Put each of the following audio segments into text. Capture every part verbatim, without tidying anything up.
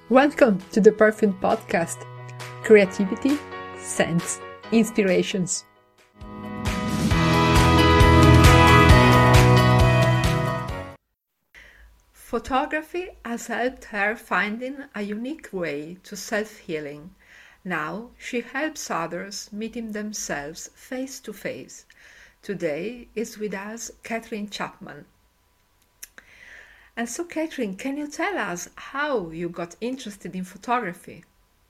Welcome to the Perfume Podcast. Creativity, scents, inspirations. Photography has helped her finding a unique way to self-healing. Now she helps others meeting themselves face to face. Today is with us Catherine Chapman. And so, Catherine, can you tell us how you got interested in photography?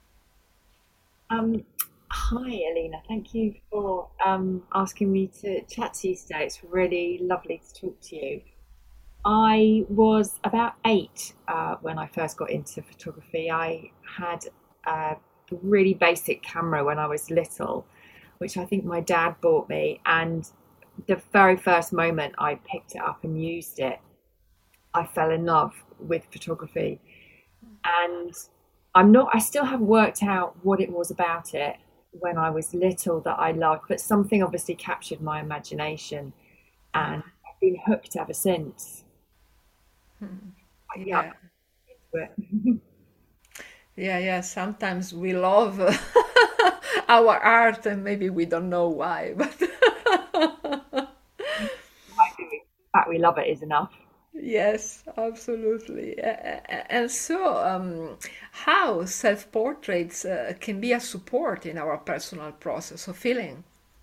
Um, hi, Alina. Thank you for um, asking me to chat to you today. It's really lovely to talk to you. I was about eight uh, when I first got into photography. I had a really basic camera when I was little, which I think my dad bought me. And the very first moment I picked it up and used it, I fell in love with photography. And I'm not, I still haven't worked out what it was about it when I was little that I loved, but something obviously captured my imagination and I've been hooked ever since. Yeah, Yeah, I'm into it. yeah, yeah. Sometimes we love our art and maybe we don't know why, but I do. The fact we love it is enough. yes, absolutely. A- a- And so, um, how self-portraits uh, can be a support in our personal process of feeling?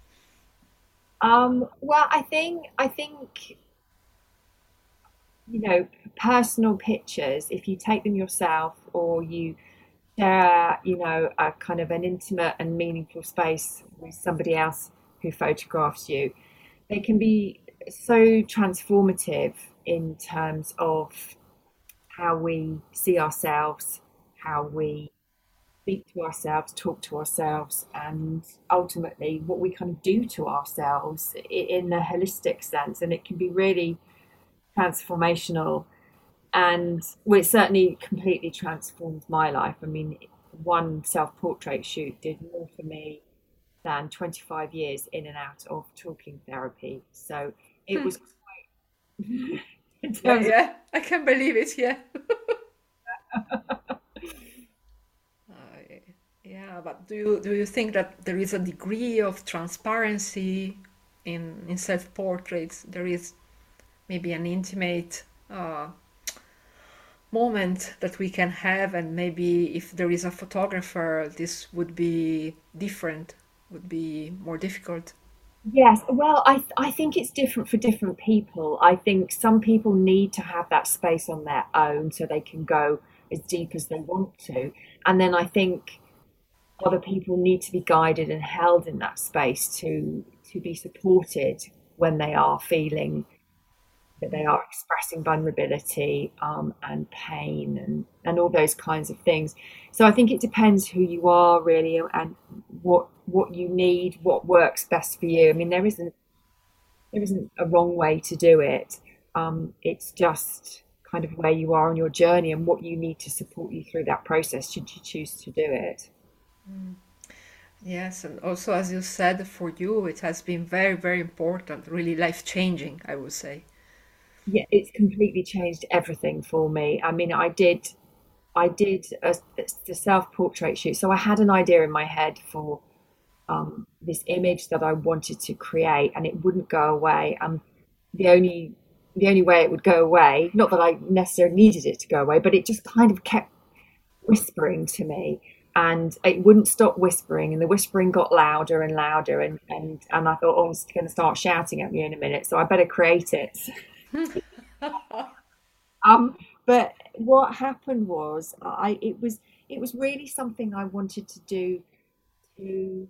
Um, well, I think I think you know personal pictures. If you take them yourself or you share, you know, a kind of an intimate and meaningful space with somebody else who photographs you, they can be so transformative in terms of how we see ourselves, how we speak to ourselves, talk to ourselves, and ultimately what we kind of do to ourselves in a holistic sense. And it can be really transformational. And well, it certainly completely transformed my life. I mean, one self portrait shoot did more for me than twenty-five years in and out of talking therapy. So it was in Yeah, terms of, yeah, I can believe it. Yeah. Uh, yeah, but do you do you think that there is a degree of transparency in in self-portraits? There is maybe an intimate uh, moment that we can have, and maybe if there is a photographer, this would be different, would be more difficult. yes, well, I I think it's different for different people. I think some people need to have that space on their own so they can go as deep as they want to. And then I think other people need to be guided and held in that space to to be supported when they are feeling that they are expressing vulnerability um, and pain and, and all those kinds of things. So I think it depends who you are really and what what you need, what works best for you. I mean, there isn't there isn't a wrong way to do it. Um, it's just kind of where you are on your journey and what you need to support you through that process should you choose to do it. Yes, and also as you said, for you it has been very, very important, really life-changing, I would say. Yeah, it's completely changed everything for me. I mean, I did I did a, the self portrait shoot. So I had an idea in my head for um, this image that I wanted to create, and it wouldn't go away. And the only the only way it would go away, not that I necessarily needed it to go away, but it just kind of kept whispering to me, and it wouldn't stop whispering, and the whispering got louder and louder, and and and I thought, oh, it's going to start shouting at me in a minute, so I better create it. Um, but what happened was I it was it was really something I wanted to do to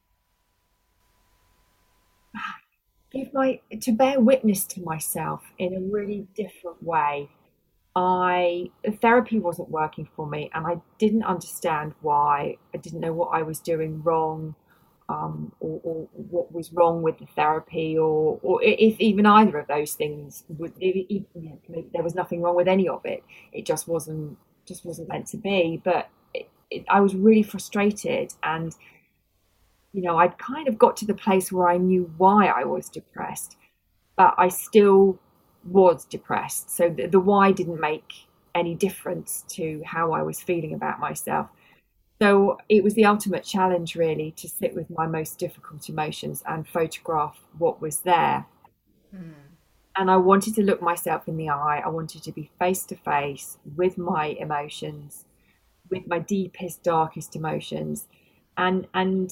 give my to bear witness to myself in a really different way. I Therapy wasn't working for me and I didn't understand why. I didn't know what I was doing wrong, um, or, or what was wrong with the therapy, or or if even either of those things would it, it, you know, maybe there was nothing wrong with any of it. It just wasn't just wasn't meant to be. But it, it, I was really frustrated, and you know I'd kind of got to the place where I knew why I was depressed, but I still was depressed. So the, the why didn't make any difference to how I was feeling about myself. So it was the ultimate challenge, really, to sit with my most difficult emotions and photograph what was there. Mm. And I wanted to look myself in the eye. I wanted to be face to face with my emotions, with my deepest, darkest emotions, and and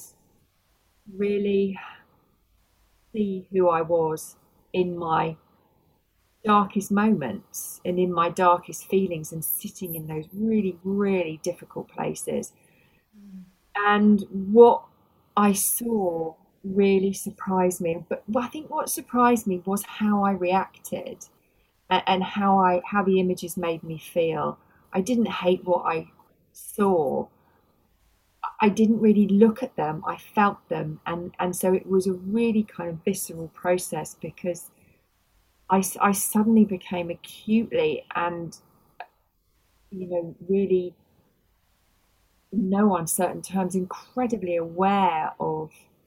really see who I was in my darkest moments and in my darkest feelings and sitting in those really, really difficult places. Mm. And what I saw really surprised me. But I think what surprised me was how I reacted, and, and how I how the images made me feel. I didn't hate what I saw. I didn't really look at them. I felt them, and and so it was a really kind of visceral process, because I, I suddenly became acutely and, you know, really, in no uncertain terms, incredibly aware of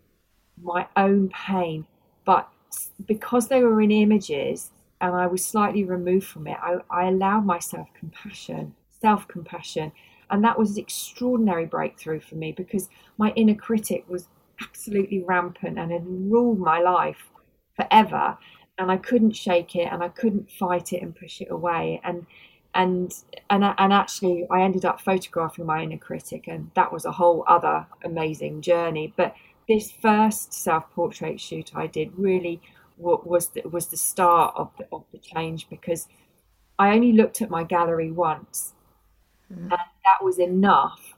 my own pain. But because they were in images and I was slightly removed from it, I, I allowed myself compassion, self compassion. And that was an extraordinary breakthrough for me, because my inner critic was absolutely rampant and had ruled my life forever. And I couldn't shake it and I couldn't fight it and push it away. And and and and actually I ended up photographing my inner critic, and that was a whole other amazing journey. But this first self-portrait shoot I did really was the, was the start of the, of the change, because I only looked at my gallery once, and Mm. that was enough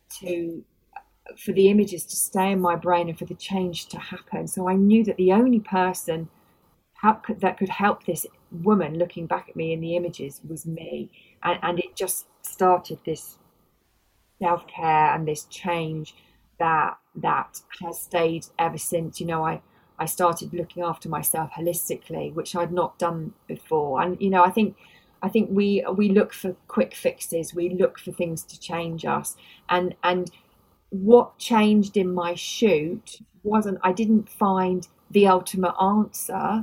to for the images to stay in my brain and for the change to happen. So I knew that the only person how could, that could help this woman looking back at me in the images was me, and, and it just started this self-care and this change that that has stayed ever since. You know, I I started looking after myself holistically, which I'd not done before. And you know, I think I think we we look for quick fixes, we look for things to change us. And and what changed in my shoot wasn't, I didn't find the ultimate answer.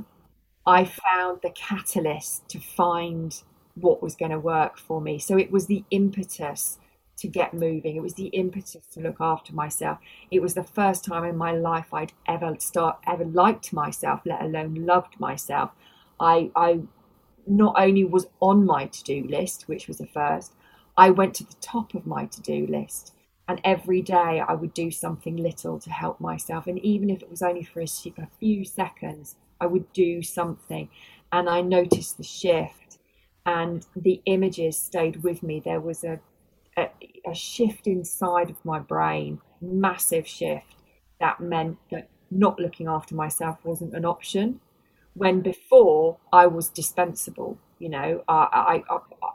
I found the catalyst to find what was going to work for me. So it was the impetus to get moving. It was the impetus to look after myself. It was the first time in my life I'd ever start ever liked myself, let alone loved myself. I I not only was on my to-do list, which was the first, I went to the top of my to-do list. And every day I would do something little to help myself. And even if it was only for a, a few seconds, I would do something. And I noticed the shift, and the images stayed with me. There was a, a, a shift inside of my brain, massive shift, that meant that not looking after myself wasn't an option, when before I was dispensable. You know, I, I, I,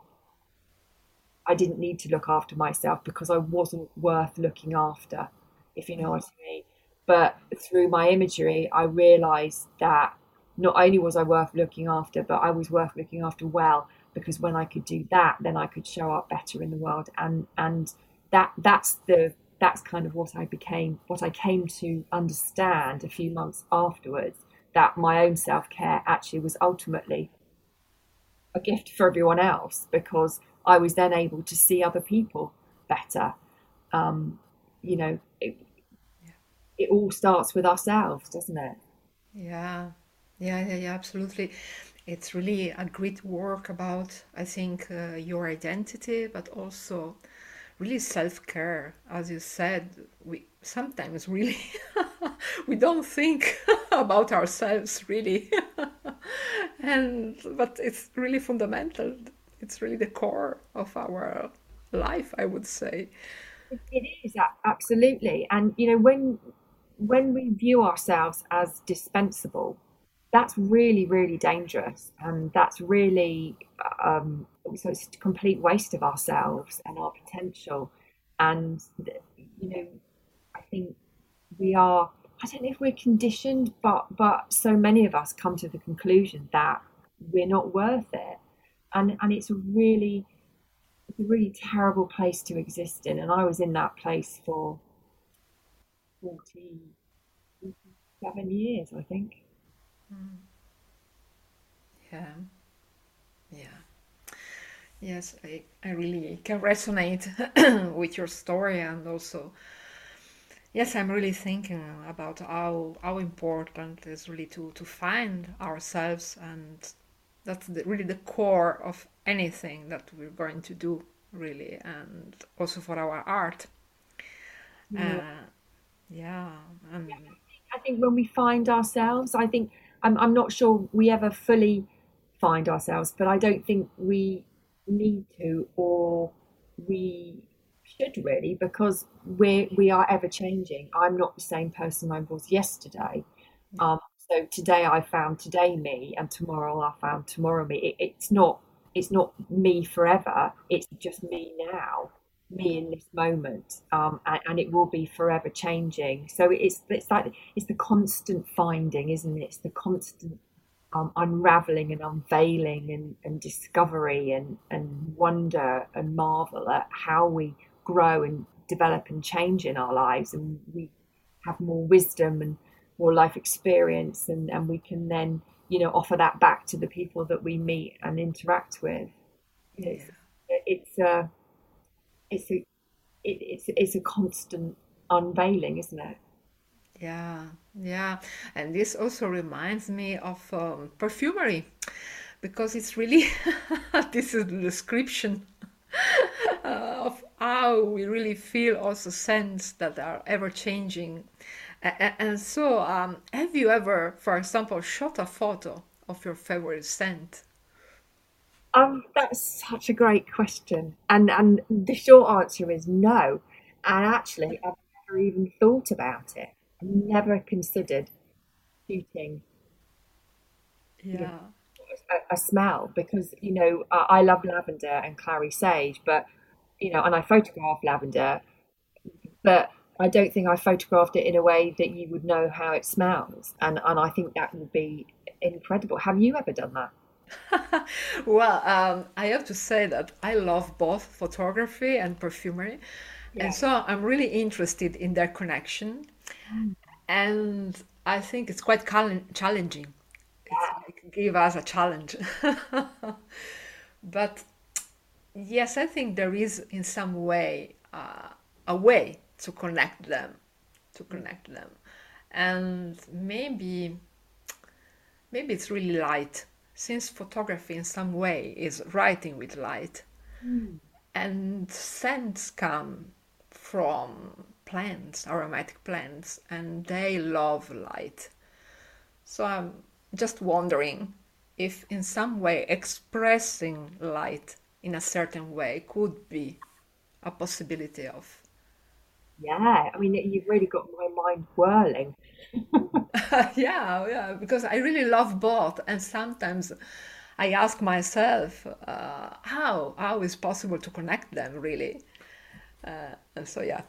I didn't need to look after myself because I wasn't worth looking after, if you know what I mean. But through my imagery, I realized that not only was I worth looking after, but I was worth looking after well, because when I could do that, then I could show up better in the world. And and that that's the that's kind of what I became, what I came to understand a few months afterwards, that my own self-care actually was ultimately a gift for everyone else, because I was then able to see other people better. Um, you know, it, it all starts with ourselves, doesn't it? Yeah, yeah, yeah, yeah, absolutely. It's really a great work about, I think, uh, your identity, but also really self-care. As you said, we sometimes really we don't think about ourselves really. And but it's really fundamental. It's really the core of our life, I would say. It, it is absolutely. And you know, when when we view ourselves as dispensable, that's really, really dangerous, and that's really um, so it's a complete waste of ourselves and our potential. And you know, I think we are. I don't know if we're conditioned, but but so many of us come to the conclusion that we're not worth it, and and it's a really it's a really terrible place to exist in. And I was in that place for forty, forty-seven years, I think. Yeah, yeah. Yes, I, I really can resonate with your story, and also, yes, I'm really thinking about how how important it is really to to find ourselves, and that's the, really the core of anything that we're going to do, really, and also for our art. Yeah. Uh, yeah, and I think when we find ourselves, I think I'm, I'm not sure we ever fully find ourselves, but I don't think we need to or we should really because we we are ever changing. I'm not the same person I was yesterday. yeah, Um, so today I found today me, and tomorrow I found tomorrow me. It, it's not it's not me forever. It's just me now, me in this moment, um, and, and it will be forever changing. So it's it's like it's the constant finding, isn't it? It's the constant um, unraveling and unveiling and, and discovery and and wonder and marvel at how we grow and develop and change in our lives, and we have more wisdom and more life experience, and and we can then you know offer that back to the people that we meet and interact with. It's yeah. it's a it's a it, it's it's a constant unveiling, isn't it? Yeah, yeah. And this also reminds me of um, perfumery because it's really, this is the description uh, of how we really feel also scents that are ever changing. A- a- And so, um, have you ever, for example, shot a photo of your favorite scent? Um, that's such a great question, and and the short answer is no. And actually, I've never even thought about it. I've never considered shooting, you know, Yeah. a, a smell because you know I, I love lavender and clary sage, but you know, and I photograph lavender, but I don't think I photographed it in a way that you would know how it smells, and and I think that would be incredible. Have you ever done that? Well, um, I have to say that I love both photography and perfumery. And Yeah. so I'm really interested in their connection. Mm. And I think it's quite chal- challenging. It's like give us a challenge. But yes, I think there is in some way uh, a way to connect them, to connect them. And maybe maybe it's really light, since photography in some way is writing with light. Mm. And scents come from plants, aromatic plants, and they love light. So I'm just wondering if, in some way, expressing light in a certain way could be a possibility of. Yeah, I mean, you've really got my mind whirling. Yeah, yeah, because I really love both, and sometimes I ask myself, uh, how how is possible to connect them really? Uh, and so yeah,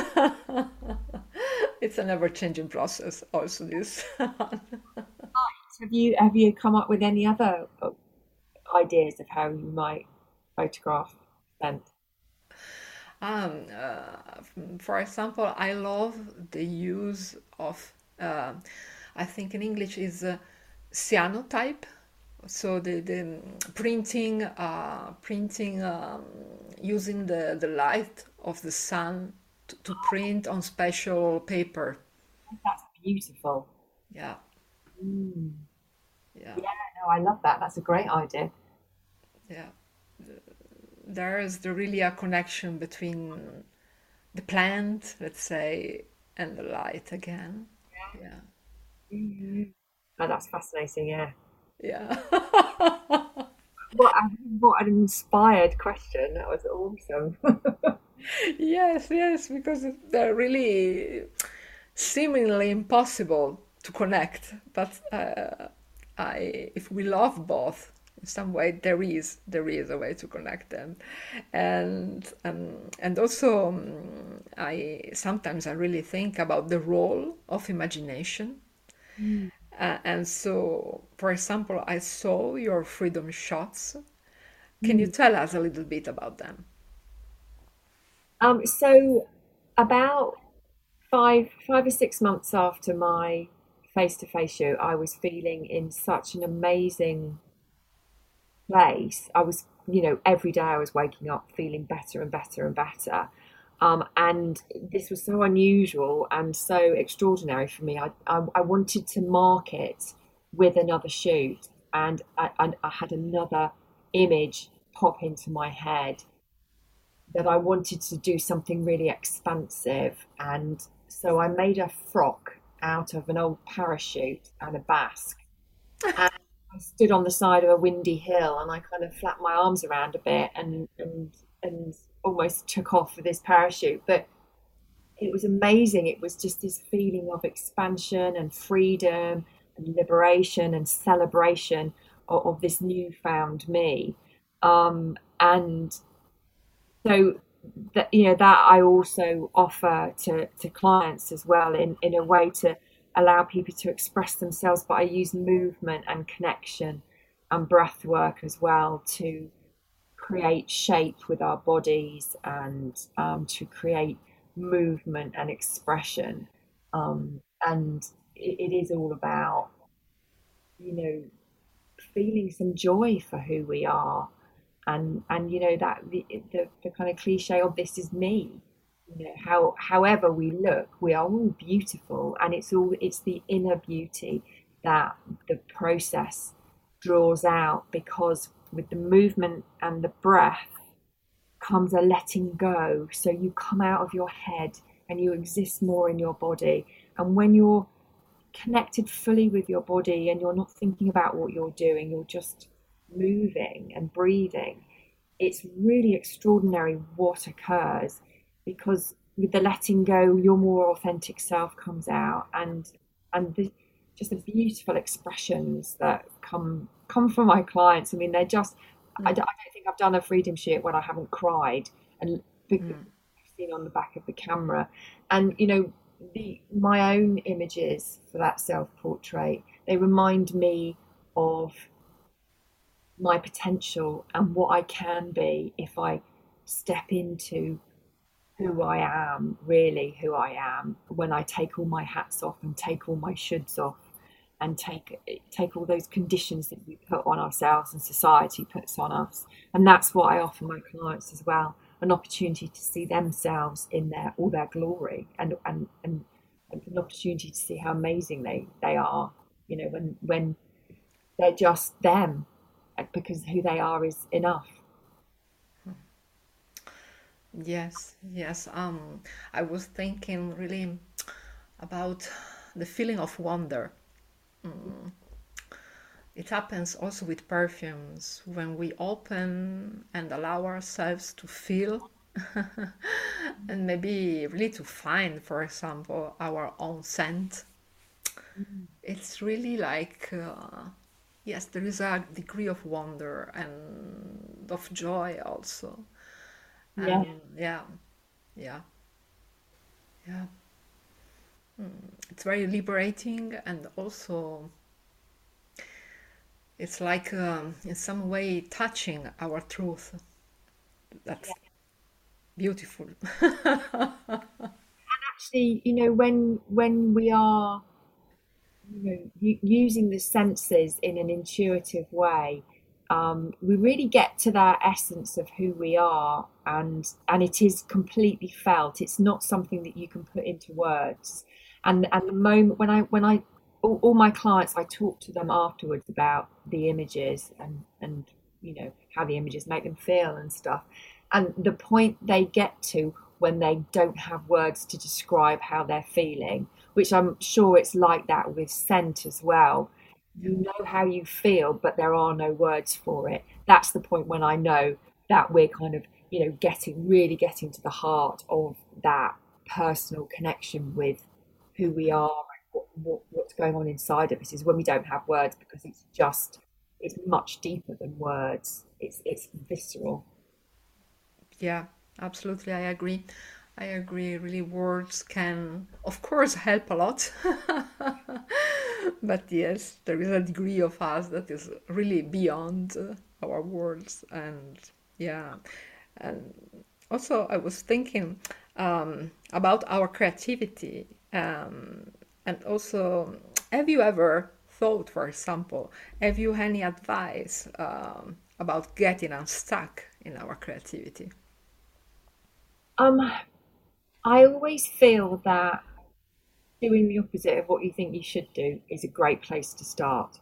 it's an ever-changing process. Also, this. Have you have you come up with any other uh, ideas of how you might photograph scent? Um, uh, for example, I love the use of, uh, I think in English is uh, cyanotype. So the, the printing, uh, printing um, using the, the light of the sun to, to print on special paper. That's beautiful. Yeah, Mm. yeah, Yeah, no, I love that. That's a great idea. yeah. There is the, really a connection between the plant, let's say, and the light again. Yeah, Mhm. Oh, that's fascinating. Yeah. yeah. What a, what an inspired question. That was awesome. Yes, yes, because they're really seemingly impossible to connect. But uh, I, if we love both, in some way there is there is a way to connect them, and um, and also um, I sometimes I really think about the role of imagination. Mm. Uh, and so, for example, I saw your freedom shots. Can you Mm. tell us a little bit about them? Um, so about five five or six months after my face-to-face shoot, I was feeling in such an amazing place. I was you know, every day I was waking up feeling better and better and better. Um, and this was so unusual and so extraordinary for me. I, I, I wanted to mark it with another shoot, and I, I, I had another image pop into my head that I wanted to do something really expansive. And so I made a frock out of an old parachute and a basque. And I stood on the side of a windy hill and I kind of flapped my arms around a bit and and and almost took off with this parachute. But it was amazing. It was just this feeling of expansion and freedom and liberation and celebration of, of this newfound me. Um, and so that, you know, that I also offer to to clients as well, in in a way to allow people to express themselves, but I use movement and connection and breath work as well to create shape with our bodies, and um, to create movement and expression. Um, and it, it is all about, you know, feeling some joy for who we are, and and you know that the the, the kind of cliche of this is me. You know, how however we look, we are all beautiful, and it's all it's the inner beauty that the process draws out, because with the movement and the breath comes a letting go. So you come out of your head and you exist more in your body. And when you're connected fully with your body and you're not thinking about what you're doing, you're just moving and breathing, it's really extraordinary what occurs, because with the letting go, your more authentic self comes out, and and the, just the beautiful expressions that come come from my clients. I mean, they're just, I don't, Mm, I don't think I've done a freedom shoot when I haven't cried, and because mm, I've seen on the back of the camera. And you know, the my own images for that self portrait, they remind me of my potential and what I can be if I step into who I am, really who I am, when I take all my hats off and take all my shoulds off, and take take all those conditions that we put on ourselves and society puts on us. And that's what I offer my clients as well, an opportunity to see themselves in their all their glory, and and and an opportunity to see how amazing they they are, you know, when when they're just them, because who they are is enough. yes, yes. Um, I was thinking really about the feeling of wonder. Mm, It happens also with perfumes when we open and allow ourselves to feel and maybe really to find, for example, our own scent. It's really like, uh, yes, there is a degree of wonder and of joy also. Yeah, And yeah, yeah, yeah. It's very liberating, and also it's like um, in some way touching our truth. That's beautiful. actually, you know, when when we are, you know, u- using the senses in an intuitive way, um, we really get to that essence of who we are, and and it is completely felt. It's not something that you can put into words. And and the moment when I when I all, all my clients, I talk to them afterwards about the images, and and you know how the images make them feel and stuff. And the point they get to when they don't have words to describe how they're feeling, which I'm sure it's like that with scent as well. Yeah. You know how you feel, but there are no words for it. That's the point when I know that we're kind of, you know, getting really getting to the heart of that personal connection with who we are, and what, what, what's going on inside of us, is when we don't have words, because it's just, it's much deeper than words. It's it's visceral. Yeah, absolutely. I agree. I agree. Really, words can, of course, help a lot. But yes, there is a degree of us that is really beyond uh, our words. And yeah, and also I was thinking um, about our creativity. Um, and also, have you ever thought, for example, have you any advice? Um, about getting unstuck in our creativity? Um, I always feel that doing the opposite of what you think you should do is a great place to start.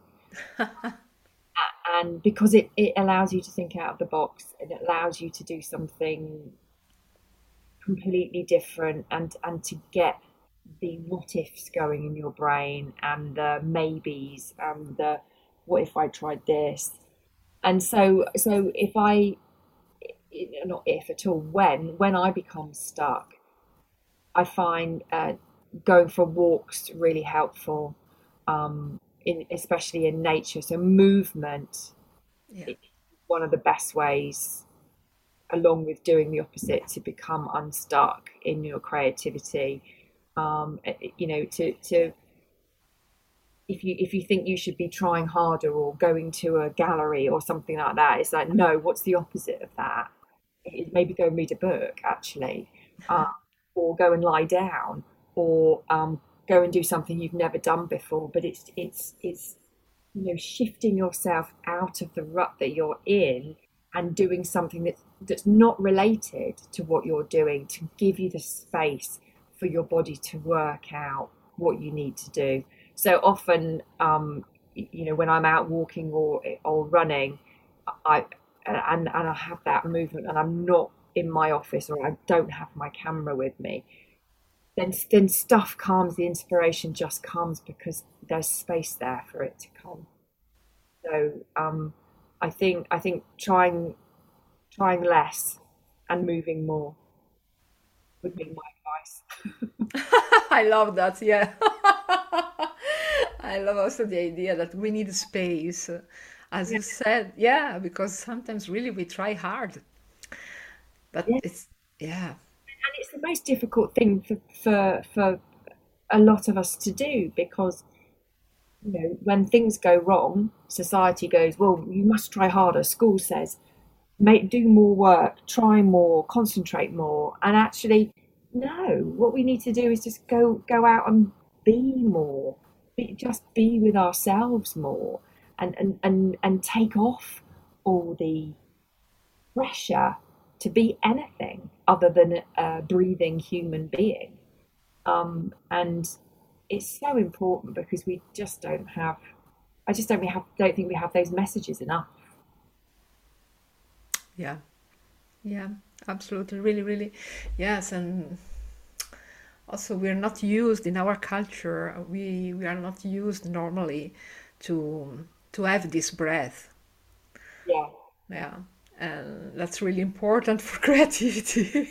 And because it, it allows you to think out of the box, and it allows you to do something completely different, and and to get the what ifs going in your brain, and the maybes, and the what if I tried this. And so so if I, not if at all, when when I become stuck, I find uh, going for walks really helpful, um, in especially in nature. So movement Yeah. is one of the best ways, along with doing the opposite, to become unstuck in your creativity. Um, eh, eh, you know, to to if you if you think you should be trying harder or going to a gallery or something like that, it's like, no, what's the opposite of that? It- maybe go and read a book, actually, uh, or go and lie down, or um, go and do something you've never done before. But it's it's it's you know, shifting yourself out of the rut that you're in, and doing something that's that's not related to what you're doing, to give you the space for your body to work out what you need to do. So often, um, you know, when I'm out walking or or running, I and and I have that movement, and I'm not in my office, or I don't have my camera with me, then then stuff comes, the inspiration just comes, because there's space there for it to come. So um, I think I think trying trying less and moving more would be my advice. I love that. Yeah. I love also the idea that we need space. uh, As Yeah, you said, yeah, because sometimes really we try hard, but yeah, it's, yeah, and it's the most difficult thing for for for a lot of us to do, because you know, when things go wrong, society goes, well, you must try harder. School says, make do more work, try more, concentrate more. And actually, no, what we need to do is just go go out and be more. Be, just be with ourselves more, and, and and and take off all the pressure to be anything other than a breathing human being. Um, and it's so important, because we just don't have, I just don't we have don't think we have those messages enough. yeah, yeah, absolutely, really, really, yes, and also we're not used in our culture. We we are not used normally to to have this breath. Yeah, Yeah, and that's really important for creativity.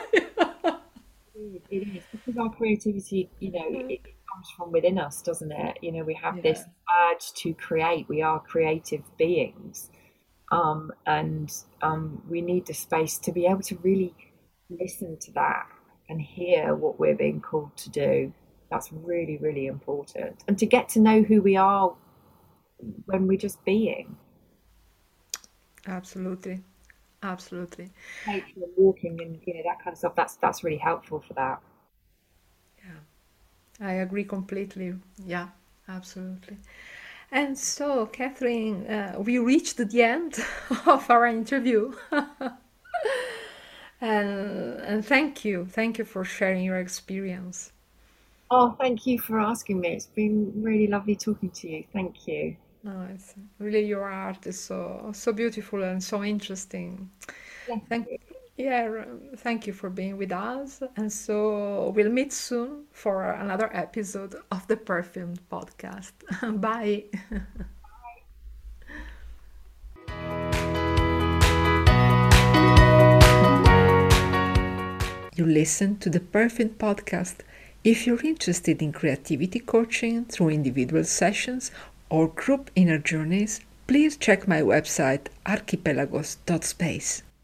it is, because our creativity, you know, it, it comes from within us, doesn't it? You know, we have Yeah, this urge to create. We are creative beings, um, and um, we need the space to be able to really listen to that and hear what we're being called to do. That's really, really important, and to get to know who we are when we're just being. absolutely, absolutely. Nature and walking, and you know, that kind of stuff. That's that's really helpful for that. Yeah, I agree completely. Yeah, absolutely. And so, Catherine, uh, we reached the end of our interview. and, and thank you. Thank you for sharing your experience. Oh, thank you for asking me. It's been really lovely talking to you. Thank you. No, it's really your art is so so beautiful and so interesting. Bless Thank you. yeah, thank you for being with us. And so we'll meet soon for another episode of the Perfumed Podcast. Bye. You listen to the Perfumed Podcast. If you're interested in creativity coaching through individual sessions or group inner journeys, please check my website archipelagos dot space.